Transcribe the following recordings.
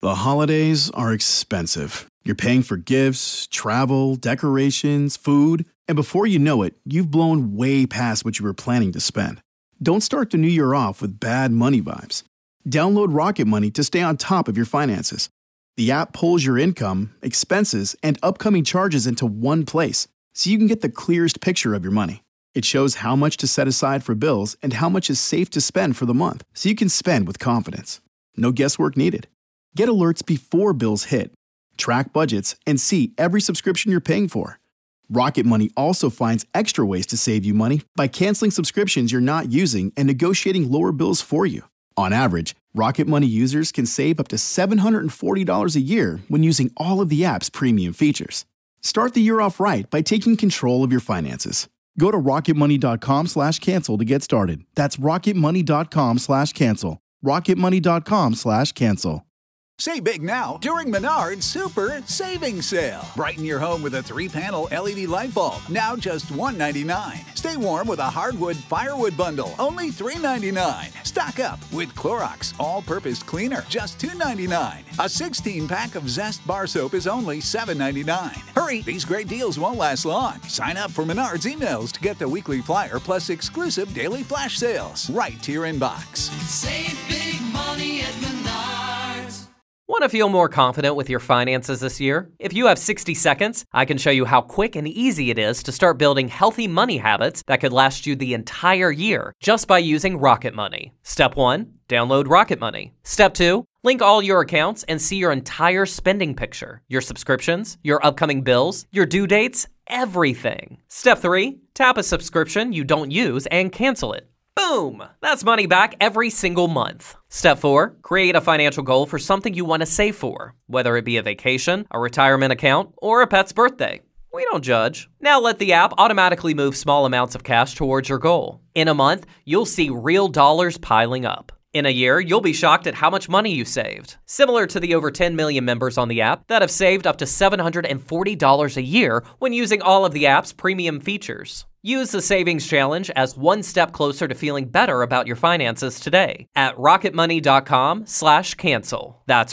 The holidays are expensive. You're paying for gifts, travel, decorations, food, and before you know it, you've blown way past what you were planning to spend. Don't start the new year off with bad money vibes. Download Rocket Money to stay on top of your finances. The app pulls your income, expenses, and upcoming charges into one place, so you can get the clearest picture of your money. It shows how much to set aside for bills and how much is safe to spend for the month, so you can spend with confidence. No guesswork needed. Get alerts before bills hit, track budgets, and see every subscription you're paying for. Rocket Money also finds extra ways to save you money by canceling subscriptions you're not using and negotiating lower bills for you. On average, Rocket Money users can save up to $740 a year when using all of the app's premium features. Start the year off right by taking control of your finances. Go to rocketmoney.com/cancel to get started. That's rocketmoney.com/cancel. rocketmoney.com/cancel. Save big now during Menard's Super Savings Sale. Brighten your home with a 3-panel LED light bulb, now just $199. Stay warm with a hardwood firewood bundle, only $399. Stock up with Clorox All-Purpose Cleaner, just $2.99. A 16-pack of Zest Bar Soap is only $7.99. Hurry, these great deals won't last long. Sign up for Menard's emails to get the weekly flyer plus exclusive daily flash sales right to your inbox. Save big money at Menards. Want to feel more confident with your finances this year? If you have 60 seconds, I can show you how quick and easy it is to start building healthy money habits that could last you the entire year just by using Rocket Money. Step 1, download Rocket Money. Step 2, link all your accounts and see your entire spending picture, your subscriptions, your upcoming bills, your due dates, everything. Step 3, tap a subscription you don't use and cancel it. Boom! That's money back every single month. Step 4, create a financial goal for something you want to save for, whether it be a vacation, a retirement account, or a pet's birthday. We don't judge. Now let the app automatically move small amounts of cash towards your goal. In a month, you'll see real dollars piling up. In a year, you'll be shocked at how much money you saved. Similar to the over 10 million members on the app that have saved up to $740 a year when using all of the app's premium features. Use the Savings Challenge as one step closer to feeling better about your finances today at rocketmoney.com/cancel. That's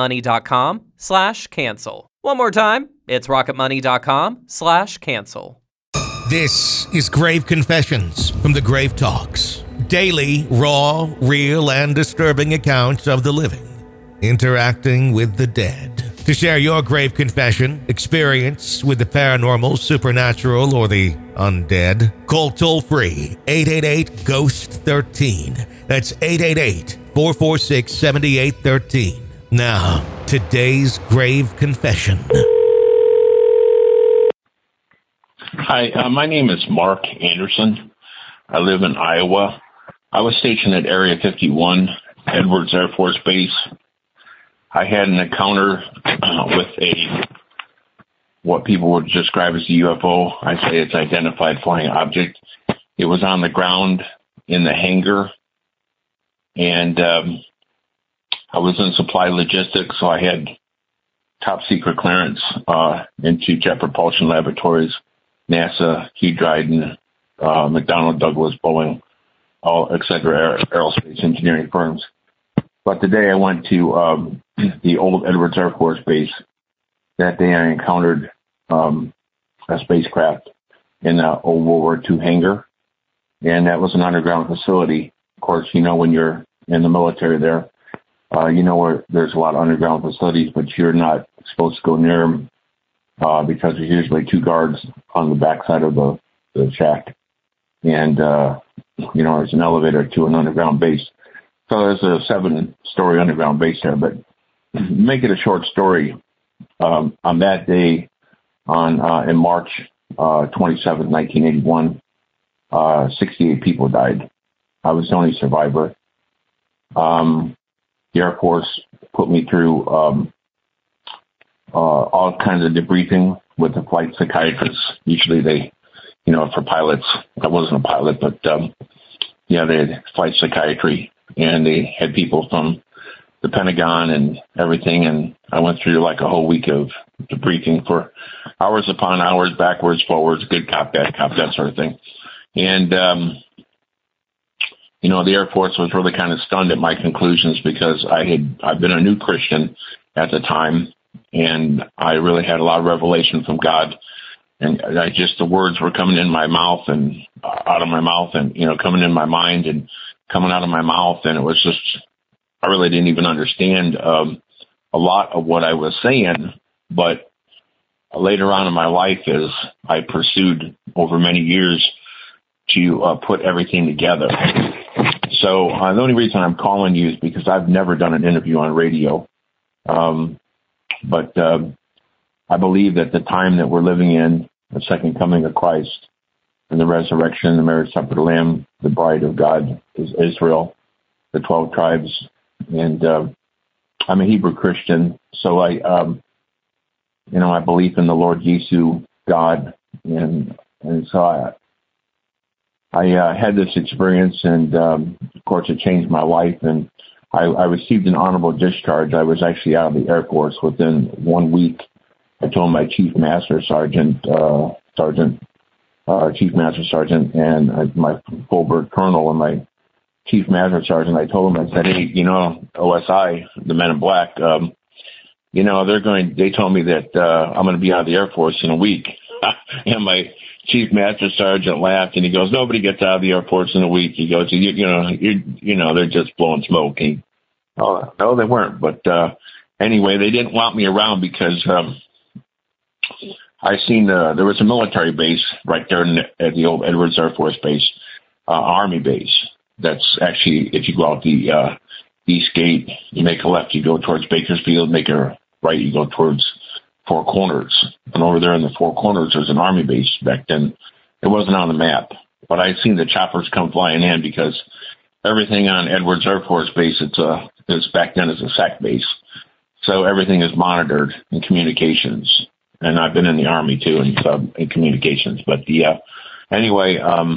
rocketmoney.com/cancel. One more time, it's rocketmoney.com/cancel. This is Grave Confessions from the Grave Talks. Daily, raw, real, and disturbing accounts of the living interacting with the dead. To share your grave confession, experience with the paranormal, supernatural, or the undead, call toll-free 888-GHOST-13. That's 888-446-7813. Now, today's grave confession. Hi, my name is Mark Anderson. I live in Iowa. I was stationed at Area 51, Edwards Air Force Base. I had an encounter with what people would describe as a UFO. I say it's identified flying object. It was on the ground in the hangar, and I was in supply logistics, so I had top secret clearance into Jet Propulsion Laboratories, NASA, Hugh Dryden, McDonnell Douglas, Boeing, all et cetera, aerospace engineering firms. But today I went to the old Edwards Air Force Base. That day I encountered a spacecraft in the old World War II hangar, and that was an underground facility. Of course, you know, when you're in the military there, you know where there's a lot of underground facilities, but you're not supposed to go near them because there's usually 2 guards on the backside of the shack. And, you know, there's an elevator to an underground base. So there's a 7-story underground base there. But make it a short story, on that day, in March 27, 1981, 68 people died. I was the only survivor. The Air Force put me through all kinds of debriefing with the flight psychiatrists. Usually they, you know, for pilots, I wasn't a pilot, but, yeah, they had flight psychiatry, and they had people from the Pentagon and everything, and I went through like a whole week of debriefing for hours upon hours, backwards, forwards, good cop, bad cop, that sort of thing. And, you know, the Air Force was really kind of stunned at my conclusions because I've been a new Christian at the time, and I really had a lot of revelation from God. And the words were coming in my mouth and out of my mouth and, coming in my mind and coming out of my mouth. And it was just, I really didn't even understand a lot of what I was saying. But later on in my life, as I pursued over many years to put everything together. So the only reason I'm calling you is because I've never done an interview on radio. But I believe that the time that we're living in, the second coming of Christ and the resurrection, the marriage supper of the Lamb, the bride of God is Israel, the 12 tribes. And I'm a Hebrew Christian, so my belief in the Lord Jesus, God, and so I had this experience, and of course it changed my life, and I received an honorable discharge. I was actually out of the Air Force within 1 week. I told my Chief Master Sergeant, Chief Master Sergeant, and my full bird colonel and my Chief Master Sergeant, I told him, I said, hey, OSI, the Men in Black, they told me that I'm going to be out of the Air Force in a week. And my Chief Master Sergeant laughed, and he goes, nobody gets out of the Air Force in a week. He goes, they're just blowing smoke. Oh, no, they weren't. But anyway, they didn't want me around because I seen there was a military base right there at the old Edwards Air Force Base, Army base. That's actually, if you go out the East Gate, you make a left, you go towards Bakersfield, make a right, you go towards Four Corners. And over there in the Four Corners, there's an Army base back then. It wasn't on the map, but I seen the choppers come flying in because everything on Edwards Air Force Base, it's back then as a SAC base. So everything is monitored in communications. And I've been in the Army too in communications. But anyway,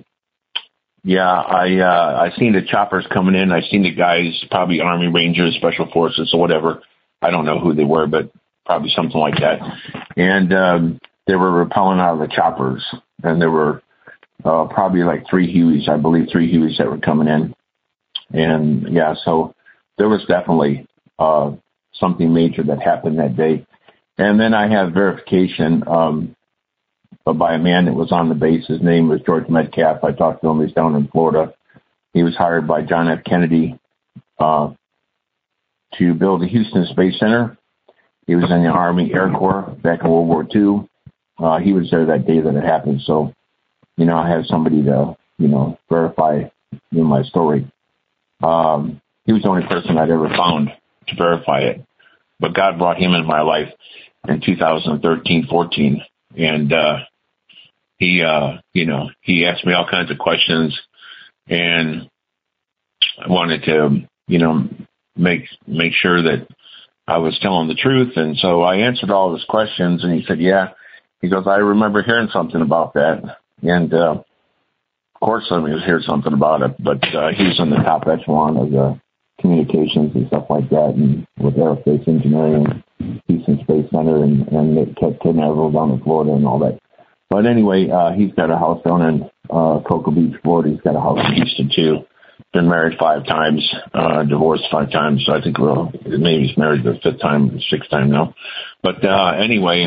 I seen the choppers coming in. I seen the guys, probably Army Rangers, Special Forces or whatever. I don't know who they were, but probably something like that. And they were rappelling out of the choppers. And there were probably like 3 Hueys, I believe 3 Hueys that were coming in. And so there was definitely something major that happened that day. And then I have verification by a man that was on the base. His name was George Metcalf. I talked to him. He's down in Florida. He was hired by John F. Kennedy to build the Houston Space Center. He was in the Army Air Corps back in World War II. He was there that day that it happened. So, I have somebody to, verify my story. He was the only person I'd ever found to verify it. But God brought him into my life in 2013-14. And he asked me all kinds of questions, and I wanted to, make sure that I was telling the truth. And so I answered all of his questions, and he said, yeah. He goes, I remember hearing something about that. And, of course, I was hearing something about it, but he was in the top echelon of the communications and stuff like that, and with aerospace engineering, Houston Space Center, and Cape Canaveral down in Florida and all that. But anyway, he's got a house down in Cocoa Beach, Florida. He's got a house in Houston too. Been married 5 times, divorced 5 times. So I think maybe he's married the 5th time, 6th time now. But anyway,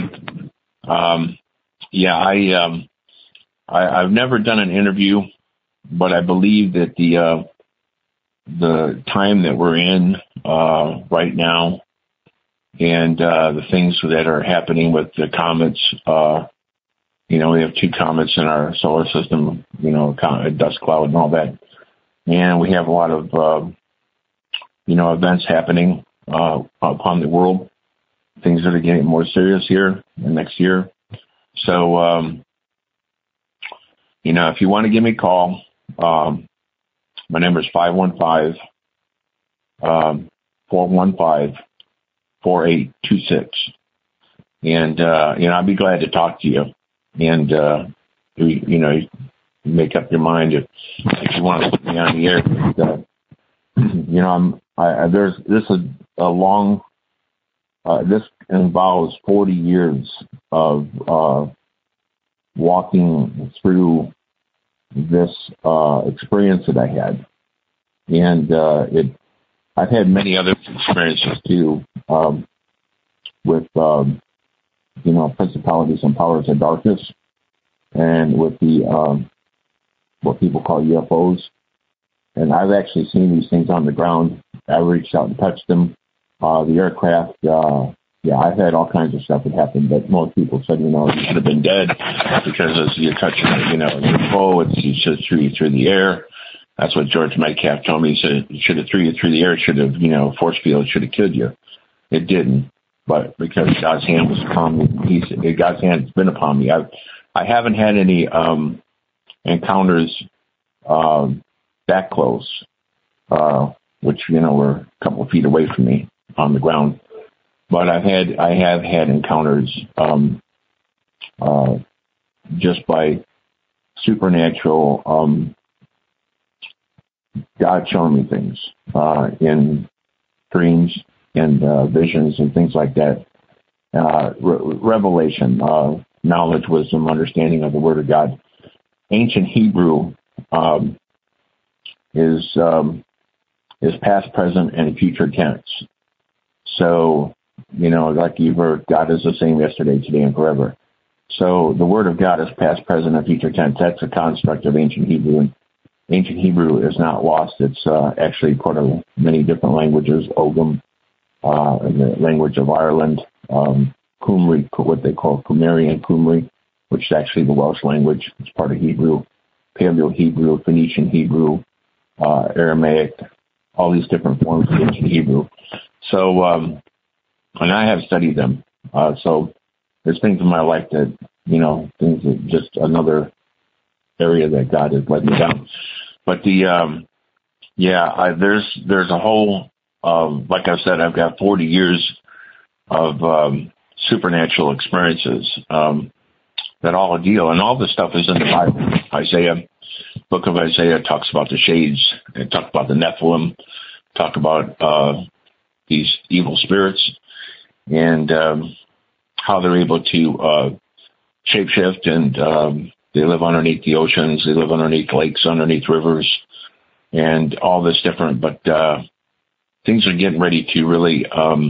I've never done an interview, but I believe that the time that we're in right now, and the things that are happening with the comets, we have 2 comets in our solar system, a dust cloud and all that. And we have a lot of, events happening upon the world, things that are getting more serious here and next year. So, if you want to give me a call, my number is 515-415-4826. And, I'd be glad to talk to you. And, make up your mind if you want to put me on the air. This involves 40 years of walking through this experience that I had. And I've had many other experiences too. with, principalities and powers of darkness, and with the what people call UFOs. And I've actually seen these things on the ground. I reached out and touched them. The aircraft, I've had all kinds of stuff that happened, but most people said, you should have been dead because as you're touching, a UFO, it should have threw you through the air. That's what George Metcalf told me. He said it should have threw you through the air. It should have, force field should have killed you. It didn't, but because God's hand was upon me, God's hand has been upon me. I haven't had any encounters that close, which were a couple of feet away from me on the ground. But I have had encounters just by supernatural God showing me things in dreams and visions and things like that. Revelation, knowledge, wisdom, understanding of the Word of God. Ancient Hebrew is past, present, and future tense. So, like you've heard, God is the same yesterday, today, and forever. So the Word of God is past, present, and future tense. That's a construct of Ancient Hebrew. And Ancient Hebrew is not lost. It's actually part of many different languages. Ogham, in the language of Ireland. Qumri, what they call Qumerian Qumri, which is actually the Welsh language. It's part of Hebrew. Paleo-Hebrew, Phoenician Hebrew, Aramaic, all these different forms of Ancient Hebrew. So, and I have studied them. So there's things in my life that, things that just another area that God has led me down. But there's a whole, like I said, I've got 40 years of supernatural experiences that all deal, and all this stuff is in the Bible. Book of Isaiah talks about the shades, it talks about the Nephilim, talk about these evil spirits, and how they're able to shapeshift, and they live underneath the oceans, they live underneath lakes, underneath rivers, and all this different. But things are getting ready to really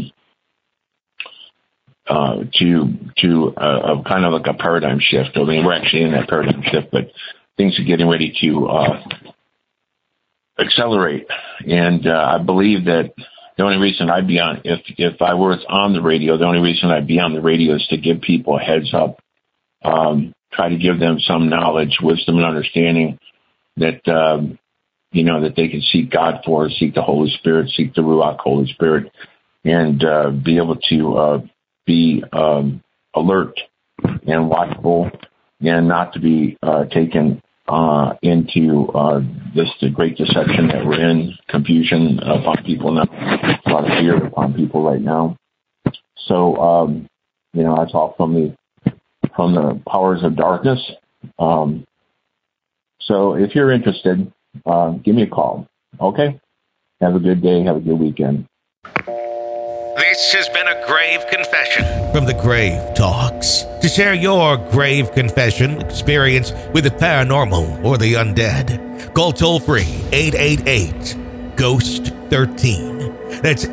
kind of like a paradigm shift. I mean, we're actually in that paradigm shift, but things are getting ready to accelerate. And I believe that the only reason I'd be on, if I was on the radio, the only reason I'd be on the radio is to give people a heads up, try to give them some knowledge, wisdom, and understanding that, that they can seek God for, seek the Holy Spirit, seek the Ruach Holy Spirit, and be able to be alert and watchful, and not to be taken into the great deception that we're in, confusion upon people now, a lot of fear upon people right now. So, that's all from the powers of darkness. So if you're interested, give me a call. Okay? Have a good day. Have a good weekend. This has been a grave confession from the Grave Talks. To share your grave confession experience with the paranormal or the undead, call toll-free 888-GHOST-13. That's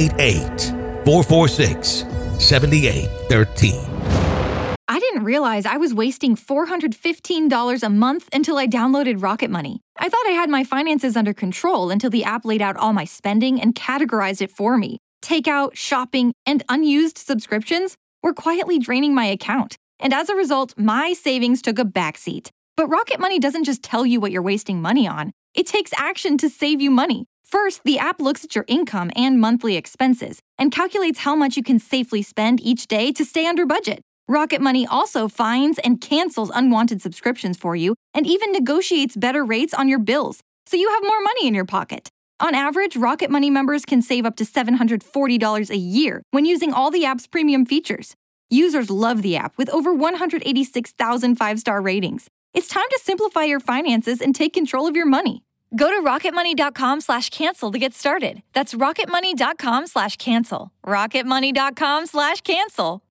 888-446-7813. I didn't realize I was wasting $415 a month until I downloaded Rocket Money. I thought I had my finances under control until the app laid out all my spending and categorized it for me. Takeout, shopping, and unused subscriptions were quietly draining my account. And as a result, my savings took a backseat. But Rocket Money doesn't just tell you what you're wasting money on. It takes action to save you money. First, the app looks at your income and monthly expenses and calculates how much you can safely spend each day to stay under budget. Rocket Money also finds and cancels unwanted subscriptions for you and even negotiates better rates on your bills, so you have more money in your pocket. On average, Rocket Money members can save up to $740 a year when using all the app's premium features. Users love the app with over 186,000 five-star ratings. It's time to simplify your finances and take control of your money. Go to rocketmoney.com/cancel to get started. That's rocketmoney.com/cancel. rocketmoney.com/cancel.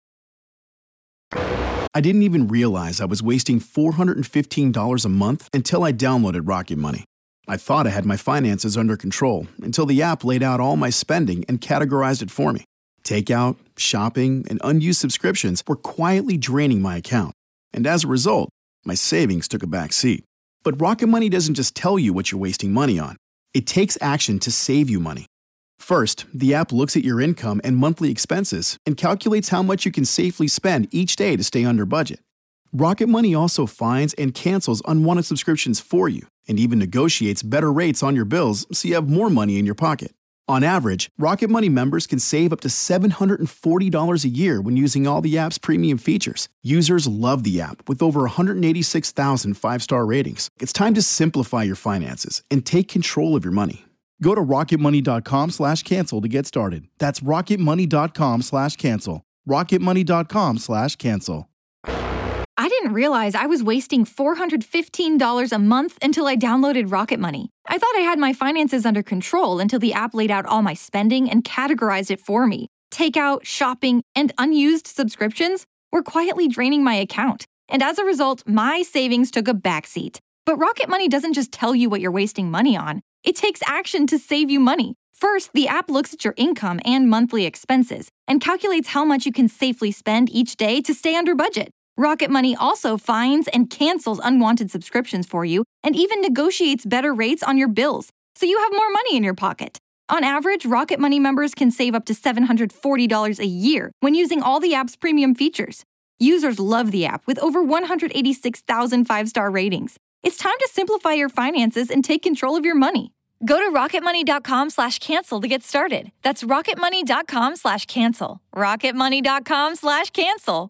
I didn't even realize I was wasting $415 a month until I downloaded Rocket Money. I thought I had my finances under control until the app laid out all my spending and categorized it for me. Takeout, shopping, and unused subscriptions were quietly draining my account. And as a result, my savings took a back seat. But Rocket Money doesn't just tell you what you're wasting money on. It takes action to save you money. First, the app looks at your income and monthly expenses and calculates how much you can safely spend each day to stay under budget. Rocket Money also finds and cancels unwanted subscriptions for you and even negotiates better rates on your bills so you have more money in your pocket. On average, Rocket Money members can save up to $740 a year when using all the app's premium features. Users love the app with over 186,000 five-star ratings. It's time to simplify your finances and take control of your money. Go to rocketmoney.com/cancel to get started. That's rocketmoney.com/cancel. rocketmoney.com/cancel. I didn't realize I was wasting $415 a month until I downloaded Rocket Money. I thought I had my finances under control until the app laid out all my spending and categorized it for me. Takeout, shopping, and unused subscriptions were quietly draining my account. And as a result, my savings took a backseat. But Rocket Money doesn't just tell you what you're wasting money on. It takes action to save you money. First, the app looks at your income and monthly expenses and calculates how much you can safely spend each day to stay under budget. Rocket Money also finds and cancels unwanted subscriptions for you and even negotiates better rates on your bills, so you have more money in your pocket. On average, Rocket Money members can save up to $740 a year when using all the app's premium features. Users love the app with over 186,000 five-star ratings. It's time to simplify your finances and take control of your money. Go to rocketmoney.com/cancel to get started. That's rocketmoney.com/cancel. rocketmoney.com/cancel.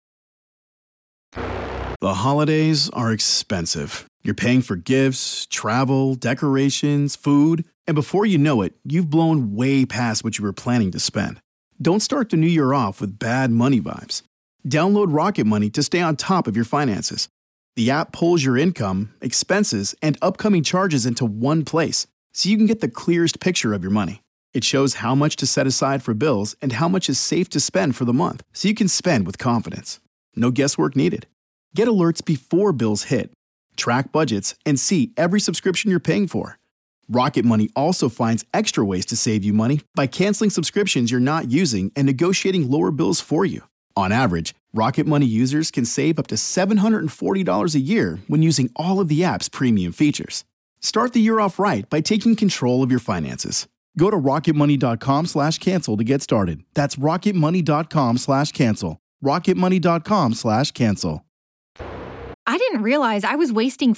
The holidays are expensive. You're paying for gifts, travel, decorations, food, and before you know it, you've blown way past what you were planning to spend. Don't start the new year off with bad money vibes. Download Rocket Money to stay on top of your finances. The app pulls your income, expenses, and upcoming charges into one place, so you can get the clearest picture of your money. It shows how much to set aside for bills and how much is safe to spend for the month, so you can spend with confidence. No guesswork needed. Get alerts before bills hit, track budgets, and see every subscription you're paying for. Rocket Money also finds extra ways to save you money by canceling subscriptions you're not using and negotiating lower bills for you. On average, Rocket Money users can save up to $740 a year when using all of the app's premium features. Start the year off right by taking control of your finances. Go to rocketmoney.com/cancel to get started. That's rocketmoney.com/cancel. rocketmoney.com/cancel. I didn't realize I was wasting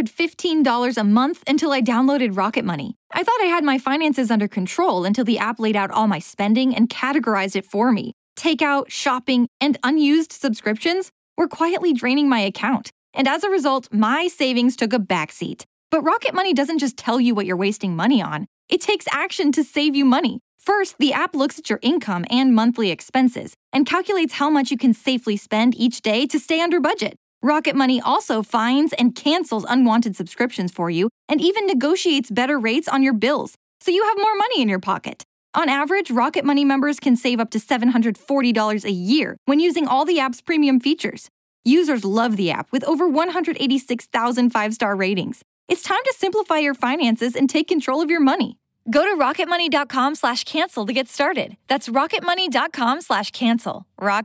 $415 a month until I downloaded Rocket Money. I thought I had my finances under control until the app laid out all my spending and categorized it for me. Takeout, shopping, and unused subscriptions were quietly draining my account. And as a result, my savings took a backseat. But Rocket Money doesn't just tell you what you're wasting money on. It takes action to save you money. First, the app looks at your income and monthly expenses and calculates how much you can safely spend each day to stay under budget. Rocket Money also finds and cancels unwanted subscriptions for you and even negotiates better rates on your bills, so you have more money in your pocket. On average, Rocket Money members can save up to $740 a year when using all the app's premium features. Users love the app with over 186,000 five-star ratings. It's time to simplify your finances and take control of your money. Go to rocketmoney.com/cancel to get started. That's rocketmoney.com/cancel.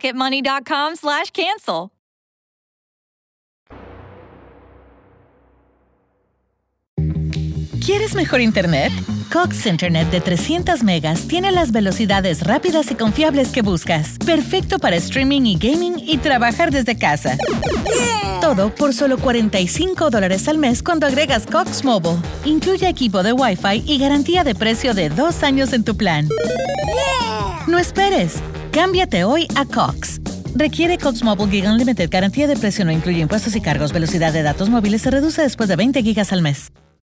rocketmoney.com/cancel. ¿Quieres mejor internet? Cox Internet de 300 megas tiene las velocidades rápidas y confiables que buscas. Perfecto para streaming y gaming y trabajar desde casa. Todo por solo $45 al mes cuando agregas Cox Mobile. Incluye equipo de Wi-Fi y garantía de precio de 2 años en tu plan. No esperes. Cámbiate hoy a Cox. Requiere Cox Mobile Gig Unlimited. Garantía de precio no incluye impuestos y cargos. Velocidad de datos móviles se reduce después de 20 gigas al mes.